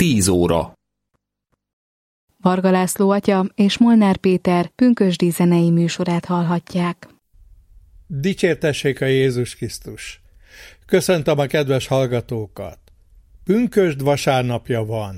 10 óra. Varga László atya és Molnár Péter pünkösdi zenei műsorát hallhatják. Dicsértessék a Jézus Krisztus! Köszöntöm a kedves hallgatókat! Pünkösd vasárnapja van.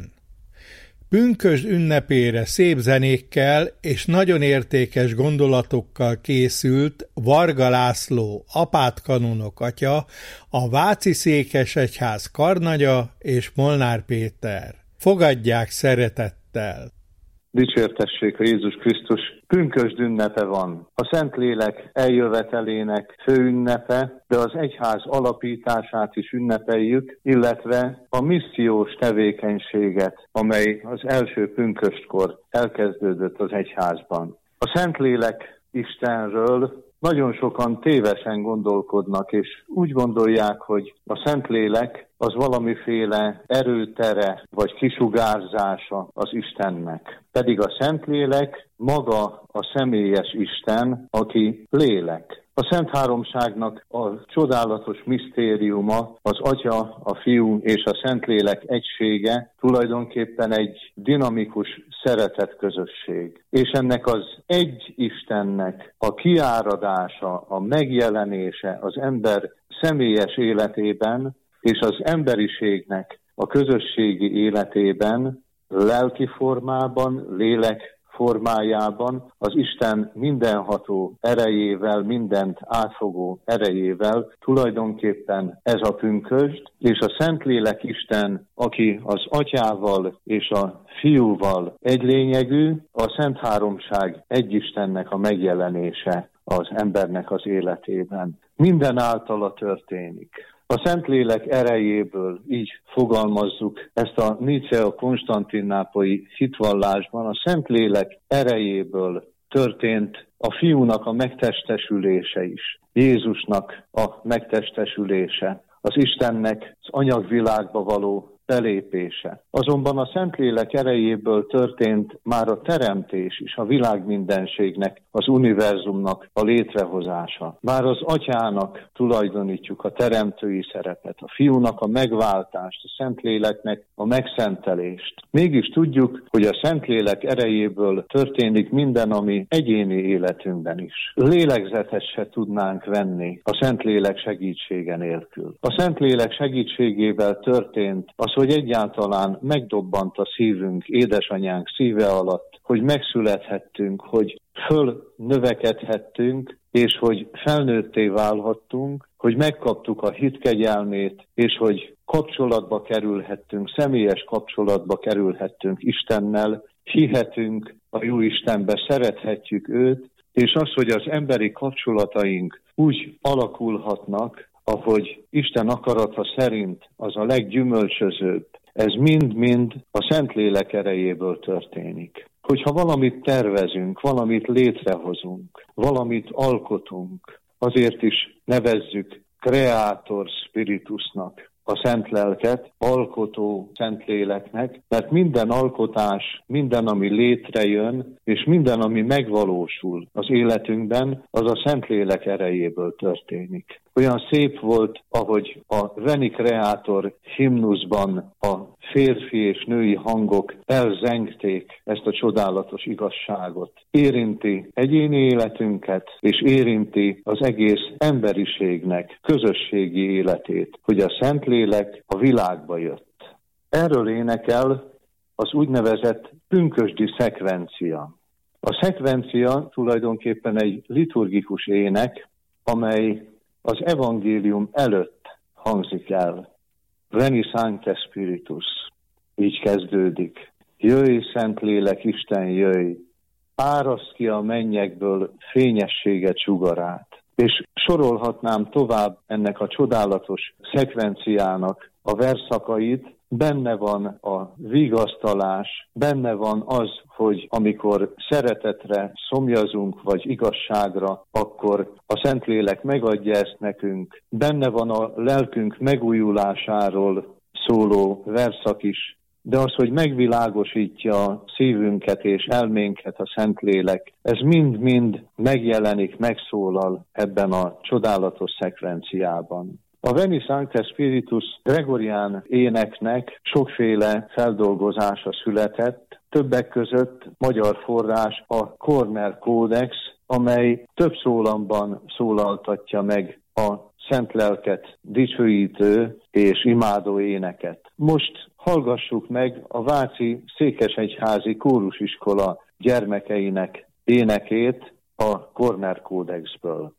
Pünkösd ünnepére szép zenékkel és nagyon értékes gondolatokkal készült Varga László apátkanonok atya, a Váci Székesegyház karnagya és Molnár Péter. Fogadják szeretettel! Dicsértessék a Jézus Krisztus! Pünkösd ünnepe van. A Szentlélek eljövetelének főünnepe, de az egyház alapítását is ünnepeljük, illetve a missziós tevékenységet, amely az első pünköstkor elkezdődött az egyházban. A Szentlélek Istenről nagyon sokan tévesen gondolkodnak, és úgy gondolják, hogy a Szentlélek az valamiféle erőtere vagy kisugárzása az Istennek. Pedig a Szentlélek maga a személyes Isten, aki lélek. A Szent Háromságnak a csodálatos misztériuma, az Atya, a Fiú és a Szentlélek egysége tulajdonképpen egy dinamikus szeretetközösség. És ennek az egy Istennek a kiáradása, a megjelenése az ember személyes életében és az emberiségnek a közösségi életében, lelki formában, lélek formájában, az Isten mindenható erejével, mindent átfogó erejével, tulajdonképpen ez a pünkösd, és a Szentlélek Isten, aki az Atyával és a Fiúval egylényegű, a Szent Háromság egy Istennek a megjelenése az embernek az életében. Minden általa történik. A Szentlélek erejéből, így fogalmazzuk ezt a nicea-konstantinápolyi hitvallásban, a Szentlélek erejéből történt a Fiúnak a megtestesülése is, Jézusnak a megtestesülése, az Istennek az anyagvilágba való belépése. Azonban a Szentlélek erejéből történt már a teremtés is, a világ mindenségnek, az univerzumnak a létrehozása. Már az Atyának tulajdonítjuk a teremtői szerepet, a Fiúnak a megváltást, a Szentléleknek a megszentelést. Mégis tudjuk, hogy a Szentlélek erejéből történik minden, ami egyéni életünkben is. Lélegzetet se tudnánk venni a Szentlélek segítsége nélkül. A Szentlélek segítségével történt az, hogy egyáltalán megdobbant a szívünk, édesanyánk szíve alatt, hogy megszülethettünk, hogy fölnövekedhettünk, és hogy felnőtté válhattunk, hogy megkaptuk a hit kegyelmét, és hogy kapcsolatba kerülhettünk, személyes kapcsolatba kerülhettünk Istennel, hihetünk a jó Istenbe, szerethetjük őt, és az, hogy az emberi kapcsolataink úgy alakulhatnak, ahogy Isten akarata szerint az a leggyümölcsözőbb, ez mind-mind a Szentlélek erejéből történik. Hogyha valamit tervezünk, valamit létrehozunk, valamit alkotunk, azért is nevezzük Creator Spiritusnak a Szent Lelket, alkotó Szentléleknek, mert minden alkotás, minden, ami létrejön, és minden, ami megvalósul az életünkben, az a Szentlélek erejéből történik. Olyan szép volt, ahogy a Veni Creator himnuszban a férfi és női hangok elzengték ezt a csodálatos igazságot. Érinti egyéni életünket, és érinti az egész emberiségnek közösségi életét, hogy a Szentlélek a világba jött. Erről énekel az úgynevezett pünkösdi szekvencia. A szekvencia tulajdonképpen egy liturgikus ének, amely az evangélium előtt hangzik el. Veni Sancte Spiritus. Így kezdődik. Jöjj, Szentlélek, Isten, jöjj! Áraszd ki a mennyekből fényességet, sugarát. És sorolhatnám tovább ennek a csodálatos szekvenciának a versszakait. Benne van a vigasztalás, benne van az, hogy amikor szeretetre szomjazunk, vagy igazságra, akkor a Szentlélek megadja ezt nekünk. Benne van a lelkünk megújulásáról szóló verszak is, de az, hogy megvilágosítja a szívünket és elménket a Szentlélek, ez mind-mind megjelenik, megszólal ebben a csodálatos szekvenciában. A Veni Sancte Spiritus gregorián éneknek sokféle feldolgozása született, többek között magyar forrás a Korner Kódex, amely több szólamban szólaltatja meg a Szent Lelket dicsőítő és imádó éneket. Most hallgassuk meg a váci székesegyházi kórusiskola gyermekeinek énekét a Korner Kódexből.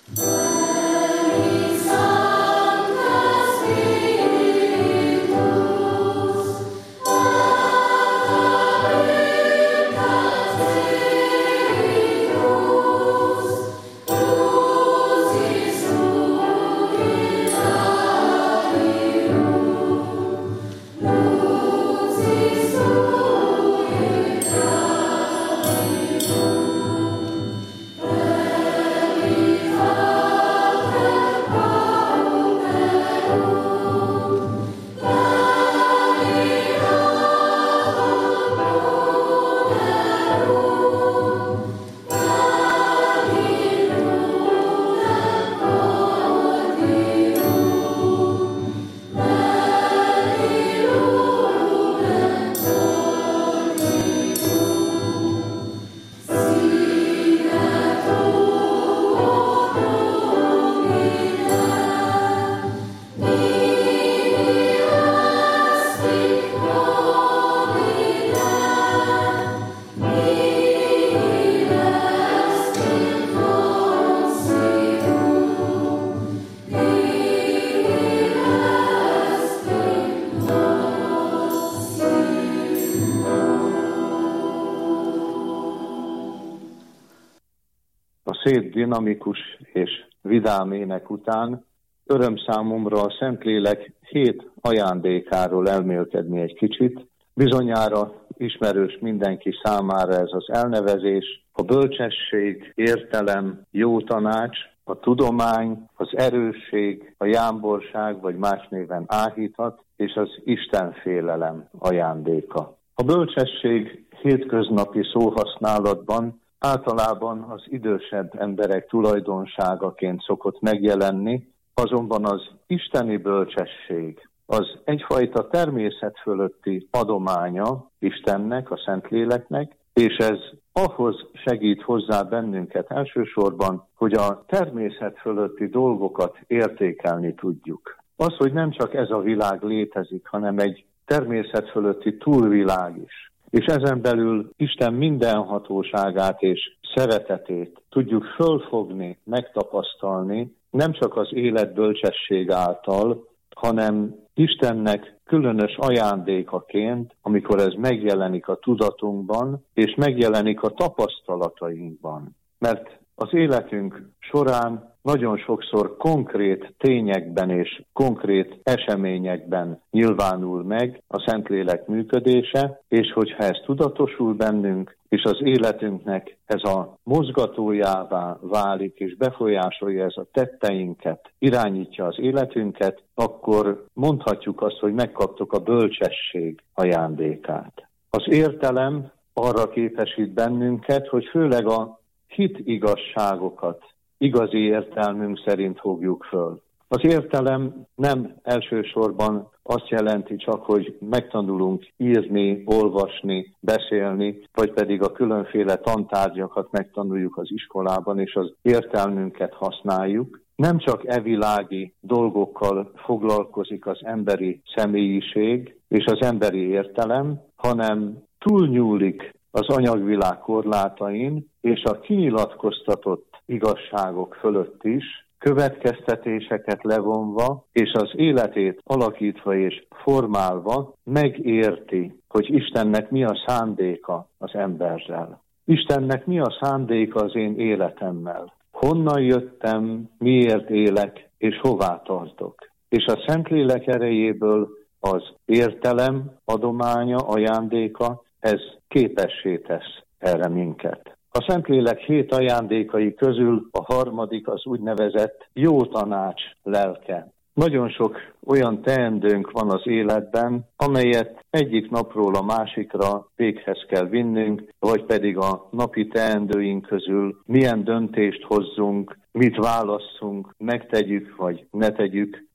Szép, dinamikus és vidám ének után öröm számomra a Szentlélek 7 ajándékáról elmélkedni egy kicsit. Bizonyára ismerős mindenki számára ez az elnevezés: a bölcsesség, értelem, jó tanács, a tudomány, az erősség, a jámborság, vagy más néven áhítat, és az istenfélelem ajándéka. A bölcsesség hétköznapi szóhasználatban általában az idősebb emberek tulajdonságaként szokott megjelenni, azonban az isteni bölcsesség az egyfajta természet fölötti adománya Istennek, a Szentléleknek, és ez ahhoz segít hozzá bennünket elsősorban, hogy a természet fölötti dolgokat értékelni tudjuk. Az, hogy nem csak ez a világ létezik, hanem egy természet fölötti túlvilág is. És ezen belül Isten mindenhatóságát és szeretetét tudjuk fölfogni, megtapasztalni, nem csak az élet bölcsesség által, hanem Istennek különös ajándékaként, amikor ez megjelenik a tudatunkban, és megjelenik a tapasztalatainkban. Mert az életünk során nagyon sokszor konkrét tényekben és konkrét eseményekben nyilvánul meg a Szentlélek működése, és hogyha ez tudatosul bennünk, és az életünknek ez a mozgatójává válik, és befolyásolja ez a tetteinket, irányítja az életünket, akkor mondhatjuk azt, hogy megkaptuk a bölcsesség ajándékát. Az értelem arra képesít bennünket, hogy főleg a hit igazságokat igazi értelmünk szerint fogjuk föl. Az értelem nem elsősorban azt jelenti csak, hogy megtanulunk írni, olvasni, beszélni, vagy pedig a különféle tantárgyakat megtanuljuk az iskolában, és az értelmünket használjuk. Nem csak evilági dolgokkal foglalkozik az emberi személyiség és az emberi értelem, hanem túlnyúlik az anyagvilág korlátain, és a kinyilatkoztatott igazságok fölött is, következtetéseket levonva, és az életét alakítva és formálva megérti, hogy Istennek mi a szándéka az emberrel. Istennek mi a szándéka az én életemmel. Honnan jöttem, miért élek, és hová tartok. És a Szentlélek erejéből az értelem adománya, ajándéka, ez képessé tesz erre minket. A Szentlélek 7 ajándékai közül a harmadik az úgynevezett jó tanács lelke. Nagyon sok olyan teendőnk van az életben, amelyet egyik napról a másikra véghez kell vinnünk, vagy pedig a napi teendőink közül milyen döntést hozzunk, mit válasszunk, megtegyük vagy ne tegyük.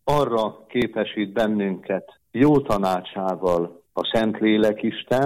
arra képesít bennünket jó tanácsával a Szentlélek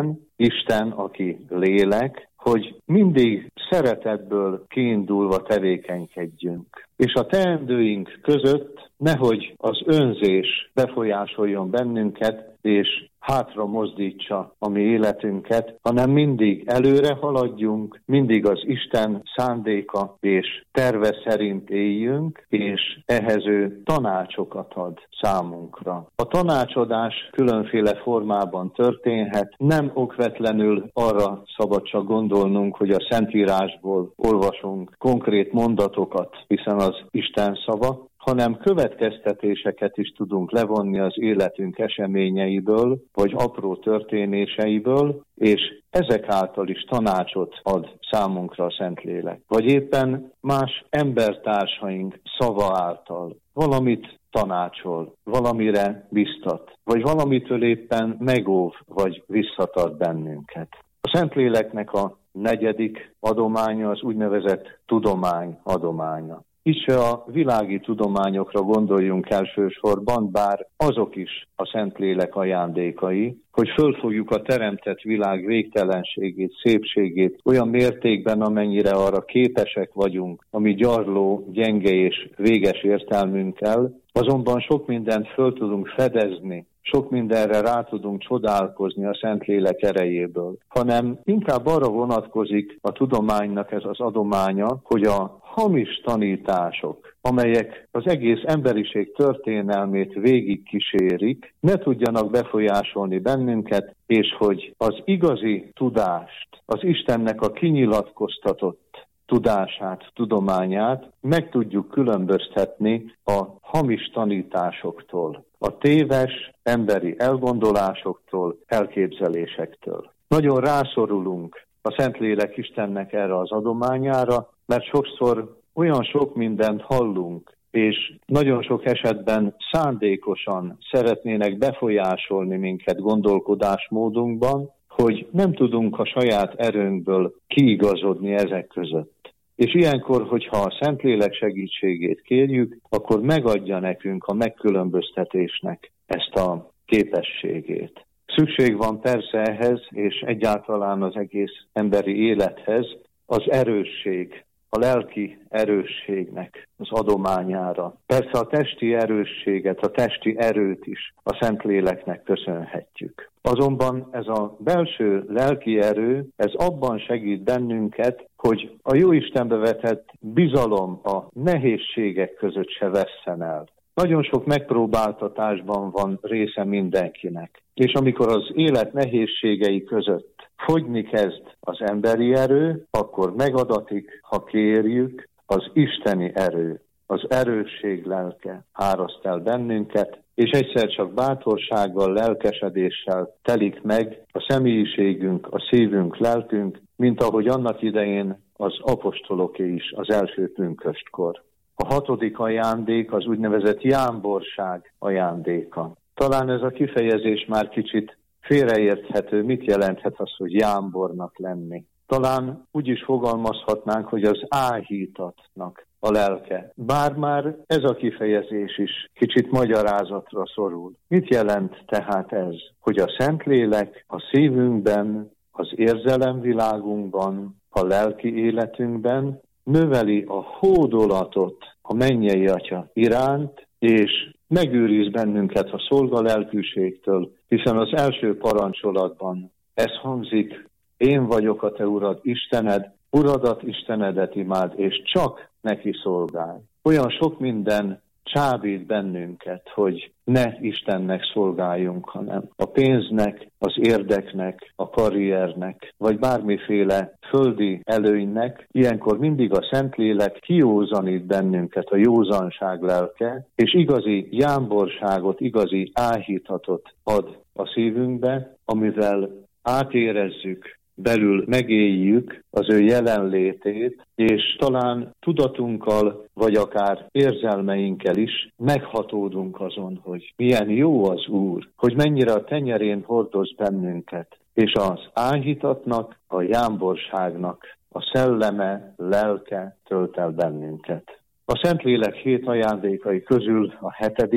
Isten, aki lélek, hogy mindig szeretetből kiindulva tevékenykedjünk. És a teendőink között nehogy az önzés befolyásoljon bennünket, és hátra mozdítsa a mi életünket, hanem mindig előre haladjunk, mindig az Isten szándéka és terve szerint éljünk, és ehhez ő tanácsokat ad számunkra. A tanácsadás különféle formában történhet, nem okvetlenül arra szabad csak gondolnunk, hogy a Szentírásból olvasunk konkrét mondatokat, hiszen az Isten szava, hanem következtetéseket is tudunk levonni az életünk eseményeiből, vagy apró történéseiből, és ezek által is tanácsot ad számunkra a Szentlélek. Vagy éppen más embertársaink szava által valamit tanácsol, valamire biztat, vagy valamitől éppen megóv, vagy visszatart bennünket. A Szentléleknek a 4. adománya az úgynevezett tudomány adománya. Itt se a világi tudományokra gondoljunk elsősorban, bár azok is a Szentlélek ajándékai, hogy fölfogjuk a teremtett világ végtelenségét, szépségét olyan mértékben, amennyire arra képesek vagyunk, ami gyarló, gyenge és véges értelmünkkel, azonban sok mindent föl tudunk fedezni, sok mindenre rá tudunk csodálkozni a Szentlélek erejéből, hanem inkább arra vonatkozik a tudománynak ez az adománya, hogy a hamis tanítások, amelyek az egész emberiség történelmét végigkísérik, ne tudjanak befolyásolni bennünket, és hogy az igazi tudást, az Istennek a kinyilatkoztatott tudását, tudományát meg tudjuk különböztetni a hamis tanításoktól, a téves emberi elgondolásoktól, elképzelésektől. Nagyon rászorulunk a Szentlélek Istennek erre az adományára, mert sokszor olyan sok mindent hallunk, és nagyon sok esetben szándékosan szeretnének befolyásolni minket gondolkodásmódunkban, hogy nem tudunk a saját erőnkből kiigazodni ezek között. És ilyenkor, hogyha a Szentlélek segítségét kérjük, akkor megadja nekünk a megkülönböztetésnek ezt a képességét. Szükség van persze ehhez, és egyáltalán az egész emberi élethez az erősség, a lelki erősségnek az adományára. Persze a testi erősséget, a testi erőt is a Szentléleknek köszönhetjük. Azonban ez a belső lelki erő, ez abban segít bennünket, hogy a Jóistenbe vetett bizalom a nehézségek között se vesszen el. Nagyon sok megpróbáltatásban van része mindenkinek. És amikor az élet nehézségei között fogyni kezd az emberi erő, akkor megadatik, ha kérjük, az isteni erő, az erősség lelke áraszt el bennünket, és egyszer csak bátorsággal, lelkesedéssel telik meg a személyiségünk, a szívünk, lelkünk, mint ahogy annak idején az apostoloké is az első pünköstkor. A 6. ajándék az úgynevezett jámborság ajándéka. Talán ez a kifejezés már kicsit félreérthető, mit jelenthet az, hogy jámbornak lenni. Talán úgy is fogalmazhatnánk, hogy az áhítatnak a lelke. Bár már ez a kifejezés is kicsit magyarázatra szorul. Mit jelent tehát ez? Hogy a Szentlélek a szívünkben, az érzelemvilágunkban, a lelki életünkben növeli a hódolatot a mennyei Atya iránt, és megőriz bennünket a szolgalelkűségtől, hiszen az első parancsolatban ez hangzik: én vagyok a te Urad, Istened, Uradat, Istenedet imád, és csak neki szolgálj. Olyan sok minden csábít bennünket, hogy ne Istennek szolgáljunk, hanem a pénznek, az érdeknek, a karriernek, vagy bármiféle földi előnynek. Ilyenkor mindig a Szentlélek kiózanít bennünket, a józanság lelke, és igazi jámborságot, igazi áhítatot ad a szívünkbe, amivel átérezzük, belül megéljük az ő jelenlétét, és talán tudatunkkal, vagy akár érzelmeinkkel is meghatódunk azon, hogy milyen jó az Úr, hogy mennyire a tenyerén hordoz bennünket, és az áhítatnak, a jámborságnak a szelleme, lelke tölt el bennünket. A Szentlélek 7 ajándékai közül a 7.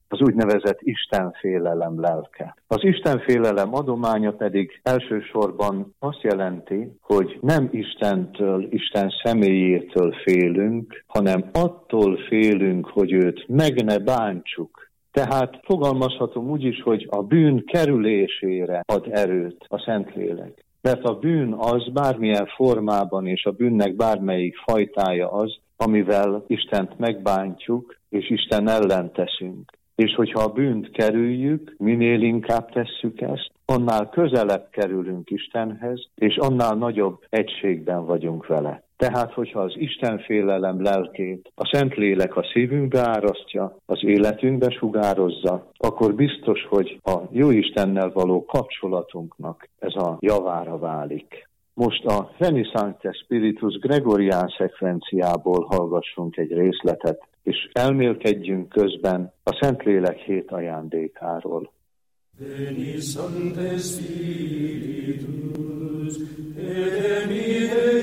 az úgynevezett istenfélelem lelke. Az istenfélelem adománya pedig elsősorban azt jelenti, hogy nem Istentől, Isten személyétől félünk, hanem attól félünk, hogy őt meg ne bántsuk. Tehát fogalmazhatom úgy is, hogy a bűn kerülésére ad erőt a Szentlélek. Mert a bűn az bármilyen formában, és a bűnnek bármelyik fajtája az, amivel Istent megbántjuk, és Isten ellen teszünk. És hogyha a bűnt kerüljük, minél inkább tesszük ezt, annál közelebb kerülünk Istenhez, és annál nagyobb egységben vagyunk vele. Tehát, hogyha az Istenfélelem lelkét a Szentlélek a szívünkbe árasztja, az életünkbe sugározza, akkor biztos, hogy a Jóistennel való kapcsolatunknak ez a javára válik. Most a Veni Sancte Spiritus Gregorián szekvenciából hallgassunk egy részletet, és elmélkedjünk közben a Szentlélek 7 ajándékáról. Veni Sancte Spiritus, et emite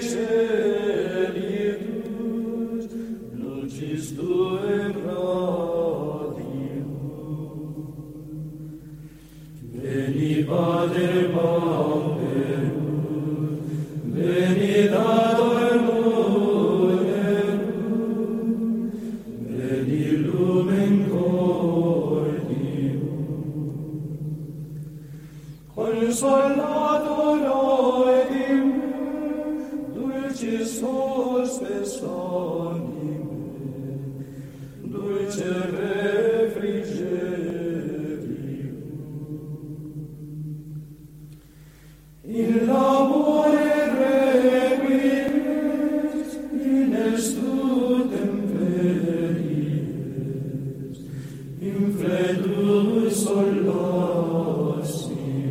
celitus, lucis tuae radium. Veni Pater Pauperus, veni Dator Muterum, veni Lumen Cordium. Consolator oedim, dulcis hostes anime, dulce refrigerium. In labore requies, in estutem veries, in fredulus solasi.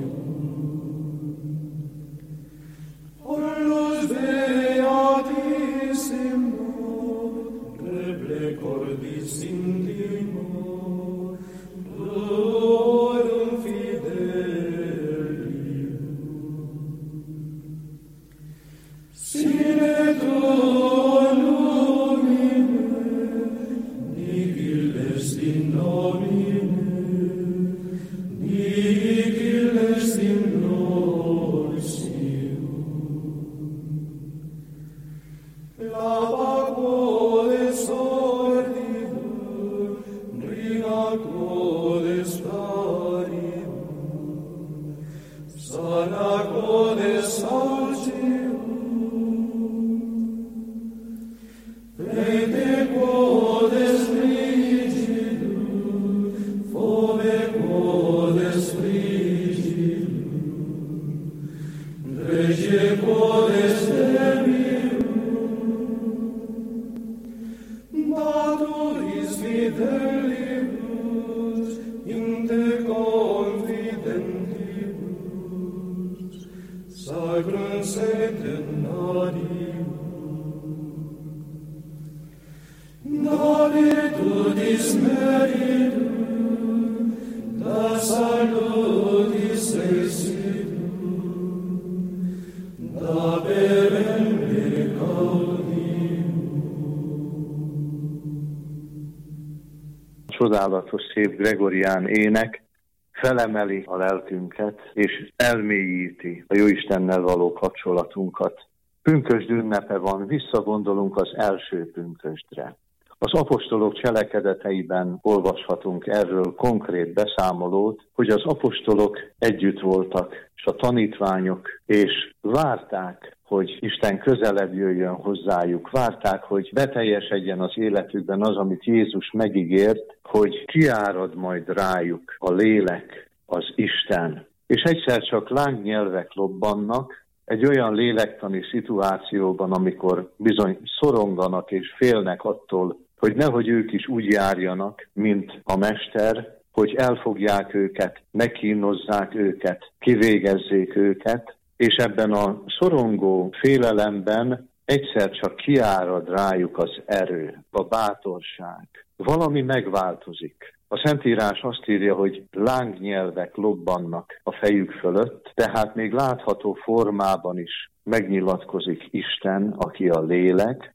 Csodálatos, szép gregorián ének felemeli a lelkünket, és elmélyíti a Jóistennel való kapcsolatunkat. Pünkösd ünnepe van, visszagondolunk az első pünkösdre. Az apostolok cselekedeteiben olvashatunk erről konkrét beszámolót, hogy az apostolok együtt voltak, és a tanítványok, és várták, hogy Isten közelebb jöjjön hozzájuk. Várták, hogy beteljesedjen az életükben az, amit Jézus megígért, hogy kiárad majd rájuk a lélek, az Isten. És egyszer csak lángnyelvek lobbannak, egy olyan lélektani szituációban, amikor bizony szoronganak és félnek attól, hogy nehogy ők is úgy járjanak, mint a mester, hogy elfogják őket, megkínozzák őket, kivégezzék őket, és ebben a szorongó félelemben egyszer csak kiárad rájuk az erő, a bátorság. Valami megváltozik. A Szentírás azt írja, hogy lángnyelvek lobbannak a fejük fölött, tehát még látható formában is megnyilatkozik Isten, aki a lélek,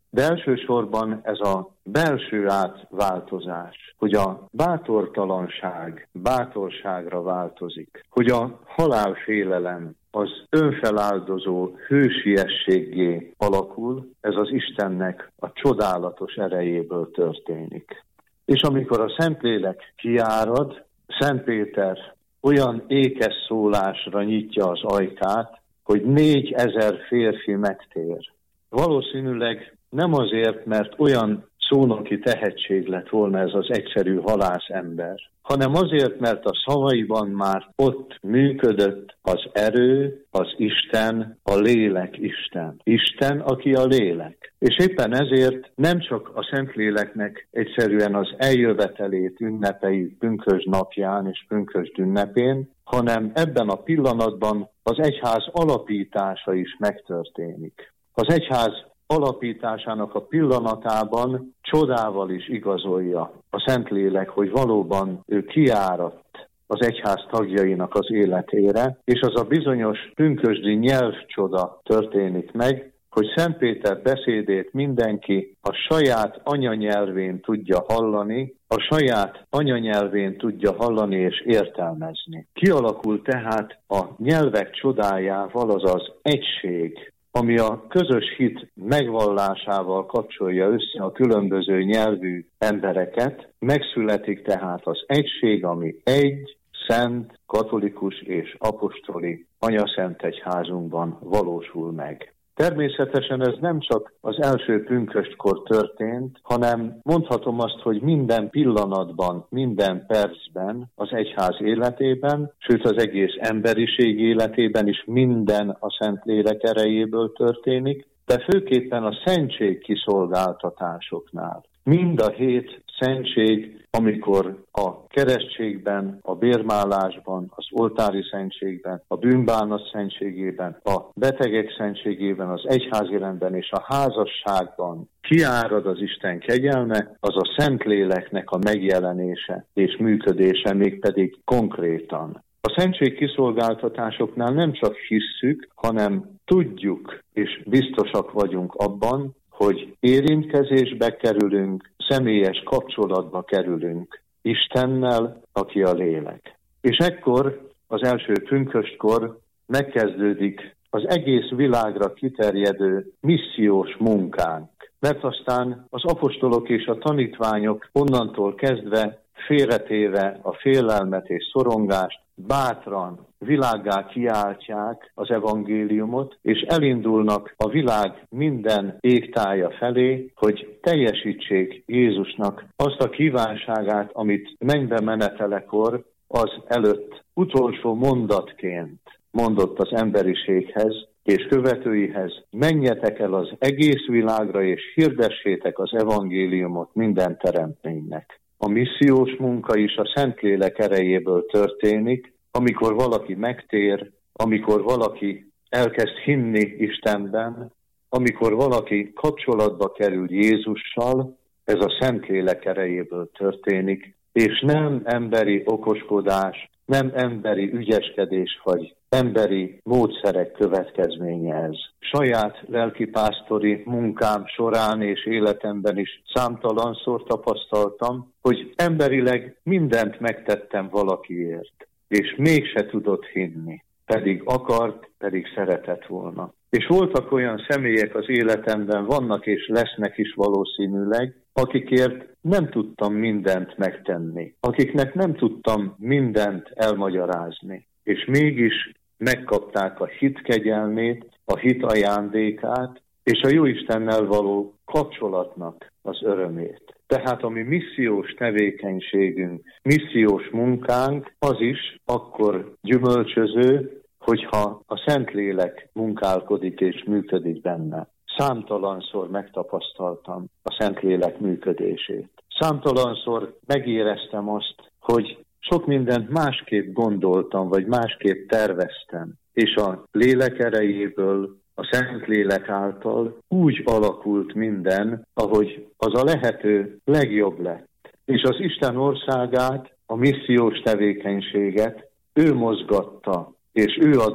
De elsősorban ez a belső átváltozás, hogy a bátortalanság bátorságra változik, hogy a halálfélelem az önfeláldozó hősiességgé alakul, ez az Istennek a csodálatos erejéből történik. És amikor a Szentlélek kiárad, Szent Péter olyan ékes szólásra nyitja az ajkát, hogy 4000 férfi megtér. Valószínűleg nem azért, mert olyan szónoki tehetség lett volna ez az egyszerű halászember, hanem azért, mert a szavaiban már ott működött az erő, az Isten, a lélek Isten. Isten, aki a lélek. És éppen ezért nem csak a Szentléleknek egyszerűen az eljövetelét ünnepeljük pünkösd napján és pünkösd ünnepén, hanem ebben a pillanatban az egyház alapítása is megtörténik. Az egyház alapításának a pillanatában csodával is igazolja a Szentlélek, hogy valóban ő kiáradt az egyház tagjainak az életére, és az a bizonyos pünkösdi nyelvcsoda történik meg, hogy Szent Péter beszédét mindenki a saját anyanyelvén tudja hallani, a saját anyanyelvén tudja hallani és értelmezni. Kialakul tehát a nyelvek csodájával az az egység, ami a közös hit megvallásával kapcsolja össze a különböző nyelvű embereket, megszületik tehát az egység, ami egy, szent, katolikus és apostoli anyaszent egyházunkban valósul meg. Természetesen ez nem csak az első pünköstkor történt, hanem mondhatom azt, hogy minden pillanatban, minden percben az egyház életében, sőt az egész emberiség életében is minden a Szentlélek erejéből történik, de főképpen a szentség kiszolgáltatásoknál. Mind a 7 szentség, amikor a keresztségben, a bérmálásban, az oltári szentségben, a bűnbánat szentségében, a betegek szentségében, az egyházi rendben és a házasságban kiárad az Isten kegyelme, az a Szentléleknek a megjelenése és működése, mégpedig konkrétan. A szentség kiszolgáltatásoknál nem csak hisszük, hanem tudjuk és biztosak vagyunk abban, hogy érintkezésbe kerülünk, személyes kapcsolatba kerülünk Istennel, aki a lélek. És ekkor, az első pünköstkor megkezdődik az egész világra kiterjedő missziós munkánk. Mert aztán az apostolok és a tanítványok onnantól kezdve félretéve a félelmet és szorongást, bátran világgá kiáltják az evangéliumot, és elindulnak a világ minden égtája felé, hogy teljesítsék Jézusnak azt a kívánságát, amit mennybe menetelekor az előtt utolsó mondatként mondott az emberiséghez és követőihez: menjetek el az egész világra, és hirdessétek az evangéliumot minden teremtménynek. A missziós munka is a Szentlélek erejéből történik, amikor valaki megtér, amikor valaki elkezd hinni Istenben, amikor valaki kapcsolatba kerül Jézussal, ez a Szentlélek erejéből történik, és nem emberi okoskodás, nem emberi ügyeskedés vagy emberi módszerek következménye ez. Saját lelkipásztori munkám során és életemben is számtalanszor tapasztaltam, hogy emberileg mindent megtettem valakiért, és mégse tudott hinni, pedig akart, pedig szeretett volna. És voltak olyan személyek az életemben, vannak és lesznek is valószínűleg, akikért nem tudtam mindent megtenni, akiknek nem tudtam mindent elmagyarázni, és mégis megkapták a hit kegyelmét, a hit ajándékát, és a Jóistennel való kapcsolatnak az örömét. Tehát a mi missziós tevékenységünk, missziós munkánk az is akkor gyümölcsöző, hogyha a Szentlélek munkálkodik és működik benne. Számtalanszor megtapasztaltam a Szentlélek működését. Számtalanszor megéreztem azt, hogy sok mindent másképp gondoltam, vagy másképp terveztem, és a lélek erejéből, a Szentlélek által úgy alakult minden, ahogy az a lehető legjobb lett. És az Isten országát, a missziós tevékenységet ő mozgatta, és ő adott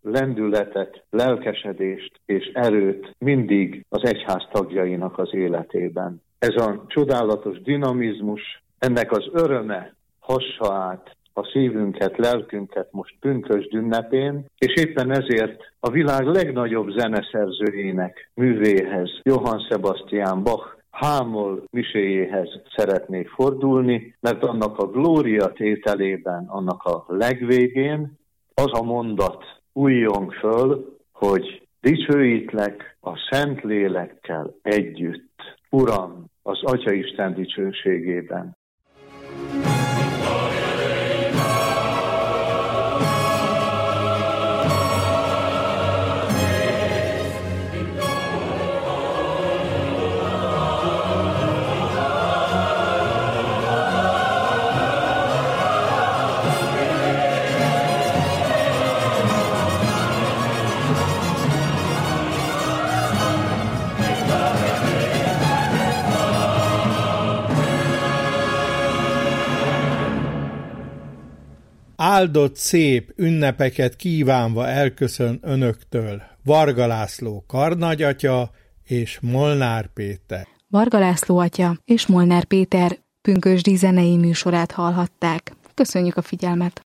lendületet, lelkesedést és erőt mindig az egyház tagjainak az életében. Ez a csodálatos dinamizmus, ennek az öröme hassa át a szívünket, lelkünket most pünkösd ünnepén, és éppen ezért a világ legnagyobb zeneszerzőjének művéhez, Johann Sebastian Bach Hámol miséjéhez szeretnék fordulni, mert annak a glória tételében, annak a legvégén az a mondat újjong föl, hogy dicsőítlek a Szentlélekkel együtt, Uram, az Atyaisten dicsőségében. Áldott szép ünnepeket kívánva elköszön önöktől Varga László karnagyatya és Molnár Péter. Varga László atya és Molnár Péter pünkösdi zenei műsorát hallhatták. Köszönjük a figyelmet!